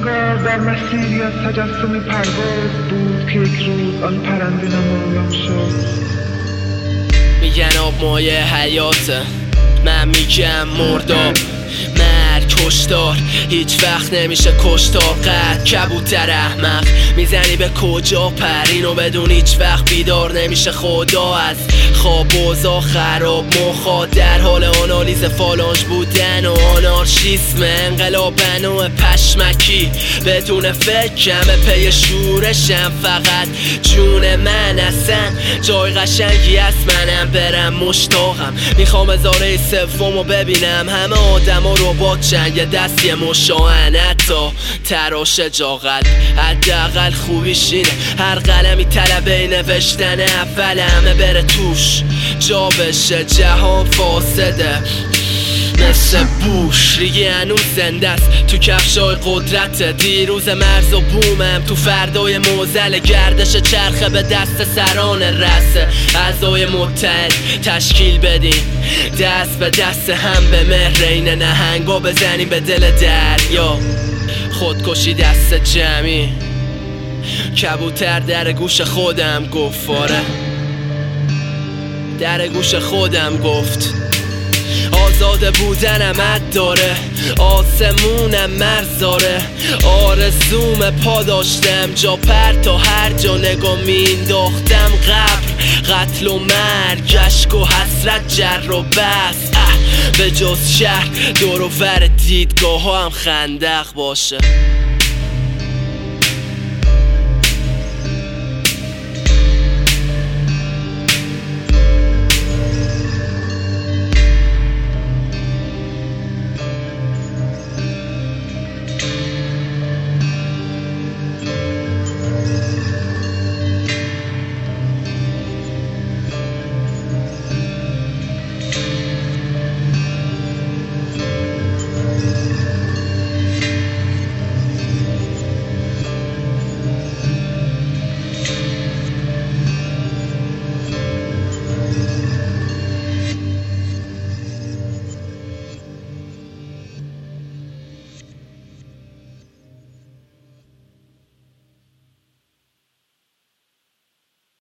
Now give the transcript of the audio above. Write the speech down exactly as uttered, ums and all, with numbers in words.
انگار در مسیری از تجسمی پرواز بود که یک روز آن پرنده نمایان شد. میگن آب مایه حیاته، من میگم مرداب. مرگ کشتار هیچ وقت نمیشه کشتار. قد کبوتر احمق میزنی به کجا پر، اینو بدون هیچ وقت بیدار نمیشه. خدا از خواب اوضاع خراب، مخا در حال آنالیز فالانج بودن و آنارشیسم. انقلاب نوع پشمکی بدون فکرم پی شورشم. فقط جون من اصلا جای قشنگی است، منم برم مشتاقم. میخوام هزاره سومو ببینم، همه آدم ها رو با چنگ دستی مشاهنت تا تراش جاقت. حداقل خوبیش اینه هر قلمی طلبه نوشتن اول همه بره توش، جا بشه جهان فاسده مثل بوش. ریگی هنوز زنده است تو کفشای قدرت، دیروز مرز و بومم تو فردای موزل. گردش چرخه به دست سران رسه، اعضای متحد تشکیل بدین، دست به دست هم به مهر این نهنگا بزنیم به دل دریا. خودکشی دست جمعی، کبوتر در گوش خودم گفت، آره در گوش خودم گفت آزاده بودنم اد داره، آسمونم مرز داره. آرزوم پا داشتم جا پر تا هر جا نگاه مینداختم قبر، قتل و مرگ، عشق و حسرت، جر و بس. به جز شهر دور و ور دیدگاه ها هم خندق باشه.